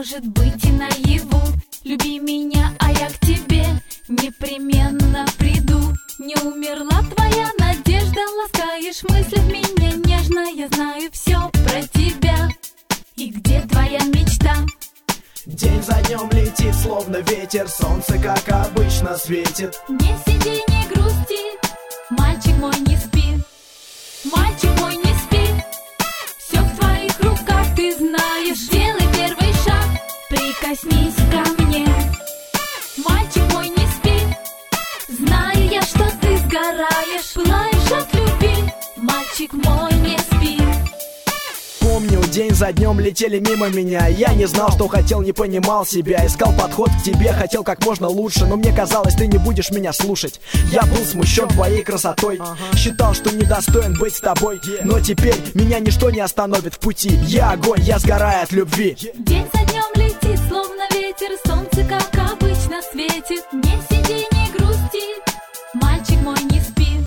может быть и наяву. Люби меня, а я к тебе непременно приду. Не умерла твоя надежда, ласкаешь мысли в меня нежно. Я знаю все про тебя. И где твоя мечта? День за днем летит, словно ветер, солнце, как обычно, светит. Не сиди, не грусти, мальчик мой, не спи. Мальчик мой, не спи. Все в твоих руках, ты знаешь. Сделай первый шаг, прикоснись ко мне. Мальчик мой, не спи. Знаю я, что ты сгораешь, пылаешь от любви. Мальчик мой, не спи. Помню, день за днем летели мимо меня. Я не знал, что хотел, не понимал себя. Искал подход к тебе, хотел как можно лучше. Но мне казалось, ты не будешь меня слушать. Я был смущен твоей красотой, считал, что недостоин быть с тобой. Но теперь меня ничто не остановит в пути. Я огонь, я сгораю от любви. День за днем летит, словно ветер, солнце, как обычно, светит. Не